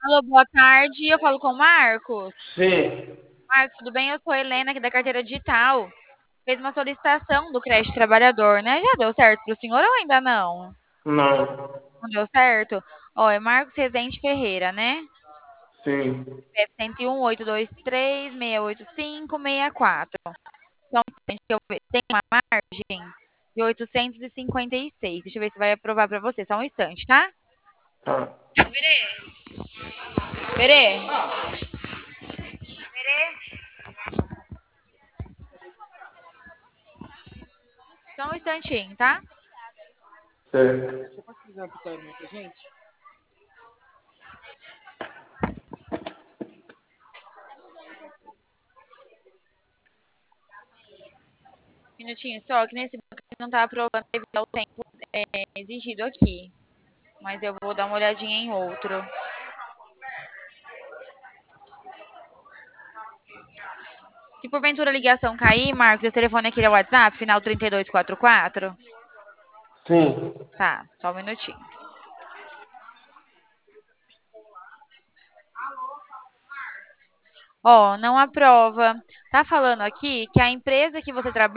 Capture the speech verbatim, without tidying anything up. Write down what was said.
Alô, boa tarde. Eu falo com o Marcos. Sim, Marcos, tudo bem? Eu sou a Helena aqui da Carteira Digital. Fez uma solicitação do crédito trabalhador, né? Já deu certo para o senhor ou ainda não? não, Não deu certo? Ó, é Marcos Rezende Ferreira, né? sim, C P F um, oito dois três, seis oito cinco, seis quatro. Só um instante que eu ve- tem uma margem de oitocentos e cinquenta e seis. Deixa eu ver se vai aprovar para você. Só um instante, tá? tá, Berê, só um instantinho, tá? certo. Minutinho só, que nesse banco não tá aprovando devido ao tempo é, exigido aqui. Mas eu vou dar uma olhadinha em outro. Se porventura a ligação cair, Marcos, esse telefone aqui é o WhatsApp, final trinta e dois quarenta e quatro. Sim, Tá, só um minutinho. Ó, não aprova. Tá falando aqui que a empresa que você trabalha